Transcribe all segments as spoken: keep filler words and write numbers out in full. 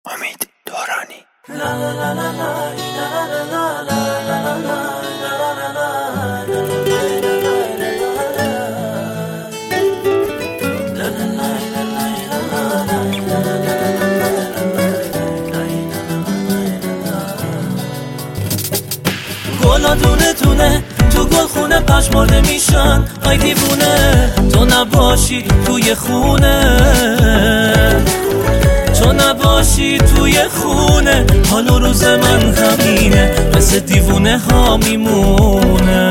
امید دورانی. گلا دونه دونه تو گل خونه پشمارده میشن، آی دیوونه تو نباشی توی خونه، تو نباشی توی خونه، حال و روز من همینه، مثل دیوونه ها میمونه.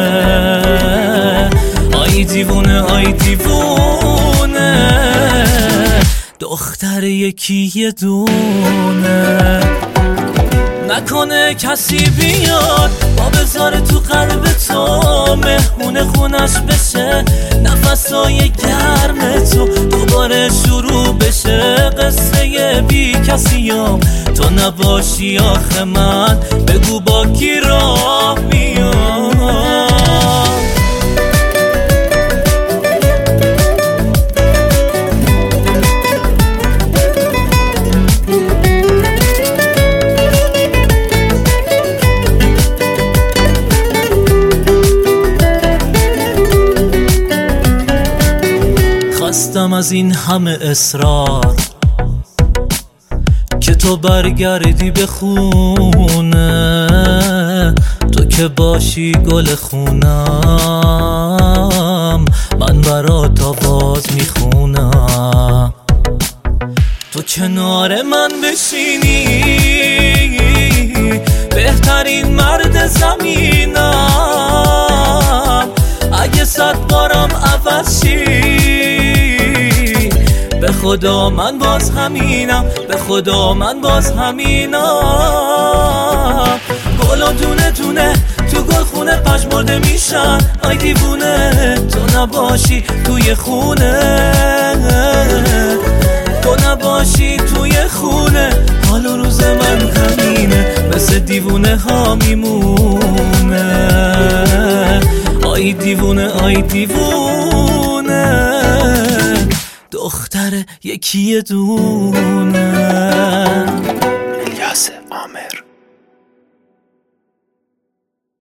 آی دیوونه آی دیوونه دختر یکی یه دونه، نکنه کسی بیاد با بذاره تو قلب تو، مهمون خونش بشه، نفسای گرم تو دوباره شروع بشه، قصه بی کسیام تو نباشی آخه من بگو با کی راه میام. خستم از این همه اصرار که تو برگردی به خونه، تو که باشی گل خونم، من برات آواز میخونم، تو کنار من بشینی بهترین مرد زمینم، اگه صد بارم عوض شی به خدا من باز همینم، به خدا من باز همینم. گلا دونه دونه تو گل خونه پشمارده میشن، آی دیوونه تو نباشی توی خونه، تو نباشی توی خونه، حال و روز من همینه، مثل دیوونه ها میمونه. آی دیوونه آی دیوونه دختر یکی دونه. الیاس عامر.